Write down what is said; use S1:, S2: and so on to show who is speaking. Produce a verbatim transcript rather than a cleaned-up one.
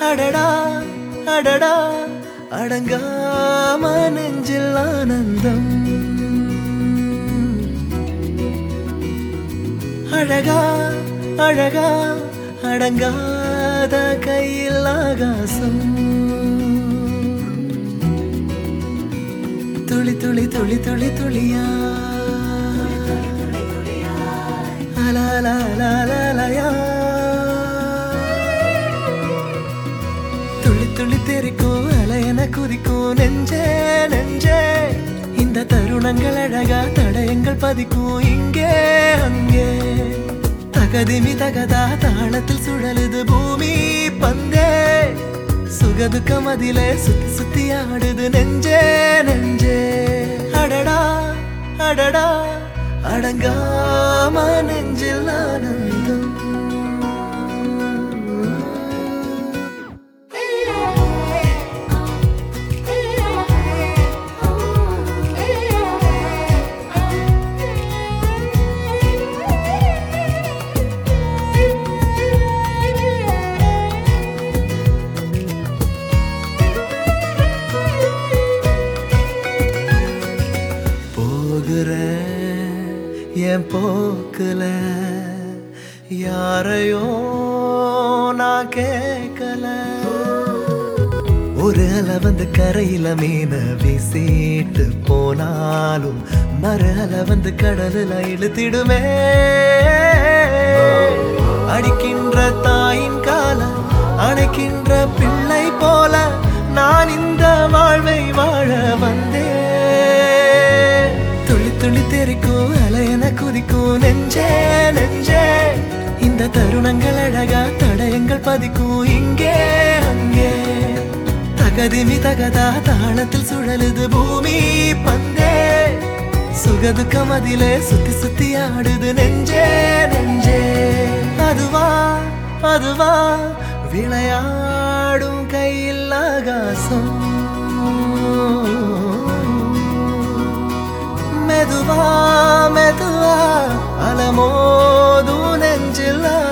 S1: அடடா அடடா அடங்காம நெஞ்சில் ஆனந்தம் அழகா அழகா அடங்காத கையில் ஆகாசம் துளி துளி துளி துளி துளியா அலாலாலாலாலயா துளி துளி தெரிக்கும் அலையன குதிக்கும் நெஞ்சே நெஞ்சே இந்த தருணங்கள் அழகா தடயங்கள் பதிக்கும் இங்கே அங்கே தகதிமி தகதா தாளத்தில் சுழலுது பூமி பந்தே சுகதுக்கம் அதிலே சுத்தி சுத்தி ஆடுது நெஞ்சே நெஞ்சே அடடா அடடா அடங்காம நெஞ்சில் ஆனந்தம் என் போக்குல யாரையோ நான் கேட்கல ஒரு அலை வந்து கரையில மீன வீசிட்டு போனாலும் மறு அலை வந்து கடலில் இழுத்திடுமே அடிக்கின்ற தாயின் கால அணைக்கின்ற பிள்ளை போல நான் இந்த வாழ்வை வாழ வந்தேன் துளி துளி தெரிக்கும் அலையன குதிக்கும் நெஞ்சே நெஞ்சே இந்த தருணங்கள் அழகா தடயங்கள் பதிக்கும் இங்கே அங்கே தகதிமி தகதா தாளத்தில் சுழலுது பூமி பந்தே சுகதுக்கம் அதிலே சுத்தி சுத்தி ஆடுது நெஞ்சே நெஞ்சே அதுவா அதுவா விளையாடும் கையில் ஆகாசம் மெதுவா மெதுவா அலமோது நெஞ்சில்